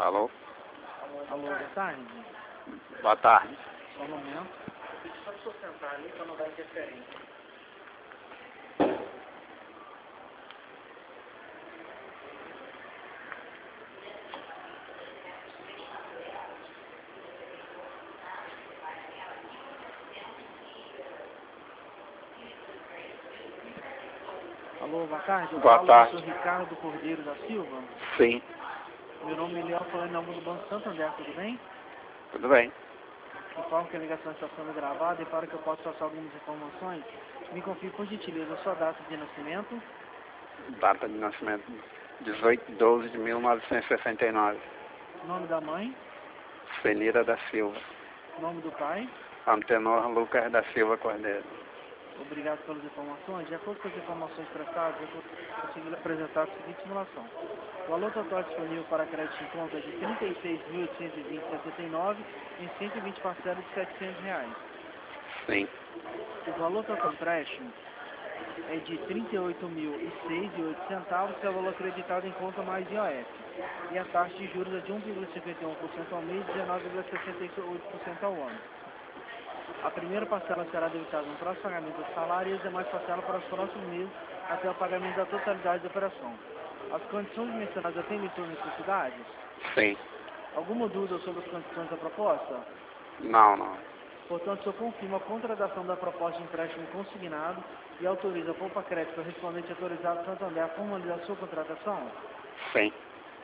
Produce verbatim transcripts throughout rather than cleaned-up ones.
Alô? Alô, boa tarde. Boa tarde. Só um momento. Só deixa eu sentar ali para não dar interferência. Alô, boa tarde. Eu Boa falo tarde. com o senhor Ricardo Cordeiro da Silva. Sim, Meu nome é Léo, falando em nome do Banco Santander, tudo bem? tudo bem. Informo que a ligação está sendo gravada e para que eu possa passar algumas informações, me confirme por gentileza a sua data de nascimento, Data de nascimento dezoito de doze de mil novecentos e sessenta e nove. nome da mãe, Celira da Silva. nome do pai. Antenor Lucas da Silva Cordeiro. Obrigado pelas informações. De acordo com as informações prestadas, eu consegui apresentar a seguinte simulação. O valor total disponível para crédito em conta é de trinta e seis mil oitocentos e vinte vírgula setenta e nove em cento e vinte parcelas de setecentos reais. Sim, O valor total do empréstimo é de trinta e oito mil e seis reais e oito centavos, que é o valor acreditado em conta mais I O F. E a taxa de juros é de um vírgula cinquenta e um por cento ao mês e dezenove vírgula sessenta e oito por cento ao ano. A primeira parcela será debitada no próximo pagamento do salário e as demais parcelas para os próximos meses até o pagamento da totalidade da operação. As condições mencionadas atendem suas necessidades? sim. Alguma dúvida sobre as condições da proposta? Não, não. Portanto, eu confirmo a contratação da proposta de empréstimo consignado e autoriza a Poupa Crédito correspondente autorizado Santander a formalizar sua contratação. Sim,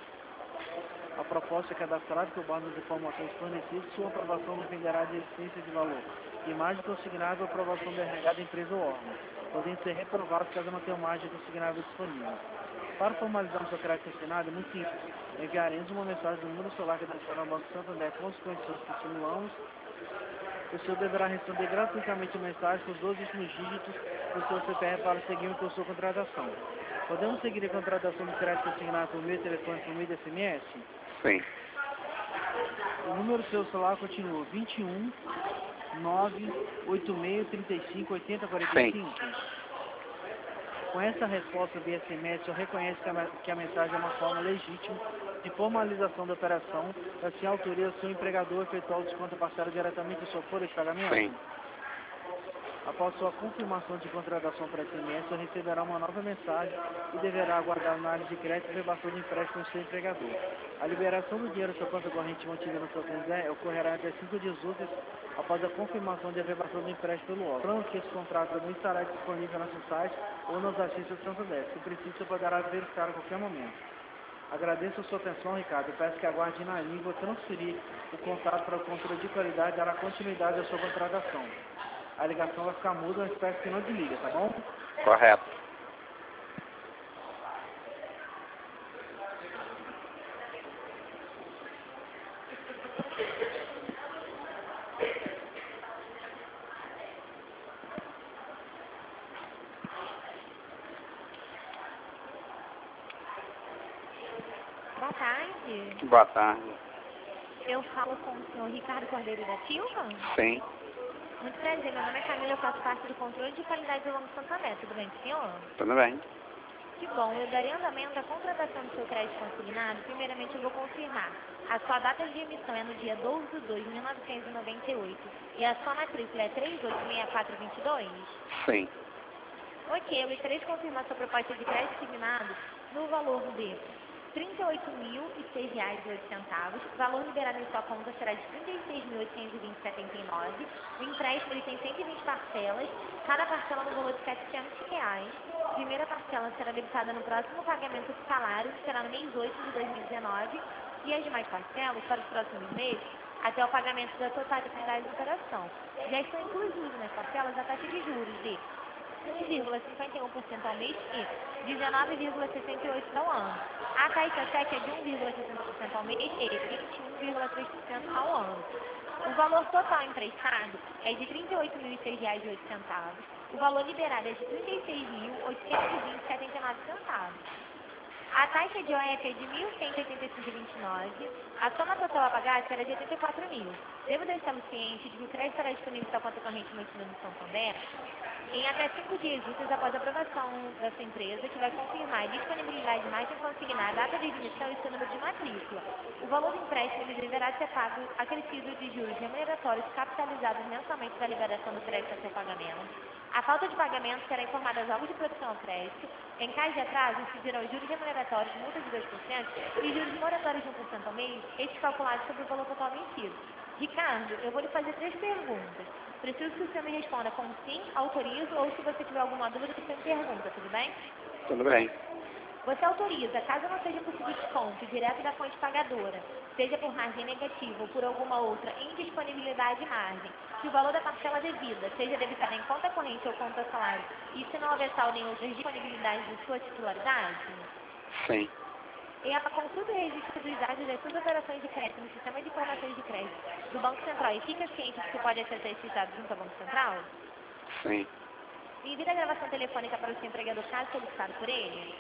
A proposta é cadastrada por base das informações fornecidas, sua aprovação dependerá de existência de valor. Imagem consignável, aprovação da R H da empresa ou órgão, podendo ser reprovados caso não tenha margem consignável disponível. Para formalizar o seu crédito assinado, é muito simples. Enviaremos uma mensagem do número celular que adiciona ao Banco Santander com as condições que simulamos. O senhor deverá responder gratuitamente a mensagem com os dois últimos dígitos do seu C P F para seguir com a sua contratação. Podemos seguir a contratação do crédito assinado por meio telefone por meio de S M S? sim. O número do seu celular continua vinte e um, nove, oitenta e seis, trinta e cinco, oitenta, quarenta e Sim. cinco. Com essa resposta via S M S, eu reconheço que a, que a mensagem é uma forma legítima de formalização da operação, assim autoriza seu empregador a efetuar o desconto parcela diretamente da sua folha de pagamento. Sim. Após sua confirmação de contratação para S M S, você receberá uma nova mensagem e deverá aguardar análise de crédito e reversão de empréstimo do seu empregador. A liberação do dinheiro da sua conta corrente mantida no seu Santander ocorrerá até cinco dias úteis após a confirmação de reversão do empréstimo pelo órgão. Lembrando que esse contrato também estará disponível no nosso site ou nas agências do Santander. Se preciso, você poderá verificar a qualquer momento. Agradeço a sua atenção, Ricardo. Eu peço que aguarde na linha. Vou transferir o contato para o controle de qualidade e dará continuidade à sua contratação. A ligação vai ficar muda, mas espero que não desliga, tá bom? Correto. Boa tarde. Boa tarde. Eu falo com o senhor Ricardo Cordeiro da Silva. Sim, Muito prazer, meu nome é Camila, eu faço parte do controle de qualidade do Banco Santander. Tudo bem com o senhor? tudo bem. Que bom, eu darei andamento à contratação do seu crédito consignado. Primeiramente, eu vou confirmar. A sua data de emissão é no dia doze de dois de mil novecentos e noventa e oito e a sua matrícula é três oito seis quatro dois dois? Sim, Ok, eu gostaria de confirmar sua proposta de crédito consignado no valor de trinta e oito mil e seis reais e oito centavos. O valor liberado em sua conta será de trinta e seis mil oitocentos e vinte vírgula setenta e nove. O empréstimo ele tem cento e vinte parcelas, cada parcela no valor de setecentos reais. A primeira parcela será debitada no próximo pagamento do salário, que será no mês oito de dois mil e dezenove, e as demais parcelas para os próximos meses, até o pagamento da totalidade da operação. Já estão incluídas nas parcelas a taxa de juros de um vírgula cinquenta e um por cento ao mês e dezenove vírgula sessenta e oito por cento ao ano. A taxa sete é de um vírgula sessenta por cento ao mês e vinte e um vírgula três por cento ao ano. O valor total emprestado é de trinta e oito mil e seis reais e oito centavos. O valor liberado é de trinta e seis mil oitocentos e vinte vírgula setenta e nove centavos. A taxa de O F é de mil cento e oitenta e cinco vírgula vinte e nove. A soma total a pagar será de oitenta e quatro mil. Devo deixar ciente de que o crédito estará disponível para a conta corrente mantida no Santander em até cinco dias úteis após a aprovação da sua empresa, que vai confirmar a disponibilidade de margem consignada, data de admissão e seu número de matrícula. O valor do empréstimo ele deverá ser pago acrescido de juros remuneratórios capitalizados mensalmente da liberação do crédito a seu pagamento. A falta de pagamento será informada aos órgãos de proteção ao crédito. Em caso de atraso, incidirão juros remuneratórios, multas de dois por cento e juros moratórios de um por cento ao mês, estes calculados sobre o valor total vencido. Ricardo, eu vou lhe fazer três perguntas. Preciso que o senhor me responda com sim, autorizo, ou se você tiver alguma dúvida, você me pergunta, tudo bem? Tudo bem. Você autoriza, caso não seja possível desconto direto da fonte pagadora, seja por margem negativa ou por alguma outra indisponibilidade de margem, que o valor da parcela devida seja debitada em conta corrente ou conta salário, e se não houver saldo em outras disponibilidades de sua titularidade? Sim. E a consulta e registro dos dados das suas operações de crédito no sistema de informações de crédito do Banco Central e fica ciente de que pode acessar esses dados junto ao Banco Central? Sim. Envia a gravação telefônica para o seu empregador caso solicitado por ele?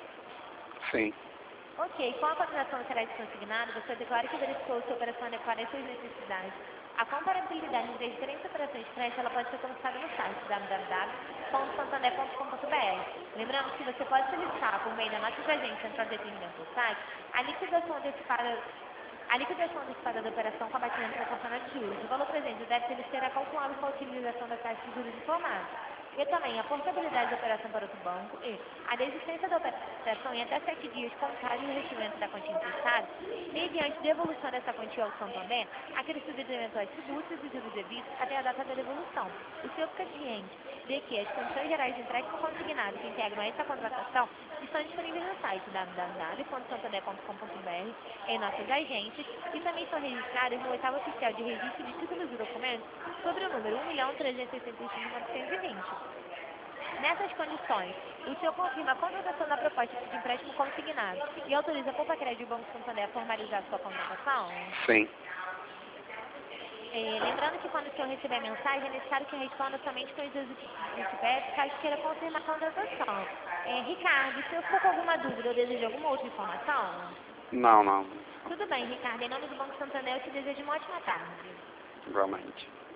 Sim. Ok, com a combinação do crédito consignado, você declara que verificou sua operação adequada às suas necessidades. A comparabilidade entre as diferentes operações de crédito ela pode ser consultada no site w w w ponto santander ponto com ponto b r. Lembrando que você pode solicitar, por meio da nossa agente central de atendimento do site, a liquidação antecipada, a liquidação antecipada da operação com abatimento proporcional de juros. O valor presente do débito ele será calculado com a utilização da taxa de juros informada. E também a portabilidade da operação para outro banco e a desistência da operação em até sete dias contábil o recebimento da quantia emprestada, mediante devolução dessa quantia ao Santander, acrescido de eventuais tributos e juros devidos até a data da devolução. O senhor fica ciente de que as condições gerais de empréstimo consignado que integram essa contratação estão disponíveis no site w w w ponto santander ponto com ponto b r, em nossas agências, e também são registradas no oitavo oficial de registro de títulos e documentos sobre o número um milhão trezentos e sessenta e cinco mil novecentos e vinte. Nessas condições, o senhor confirma a contratação da proposta de empréstimo consignado e autoriza a Poupa Crédito e o Banco Santander a formalizar sua contratação? Sim. É, lembrando que quando o senhor receber a mensagem, é necessário que responda somente com os seus I C P F, caso queira confirmar a contratação. É, Ricardo, se eu ficou com alguma dúvida ou deseja alguma outra informação? Não, não. Tudo bem, Ricardo. Em nome do Banco Santander, eu te desejo uma ótima tarde. Igualmente.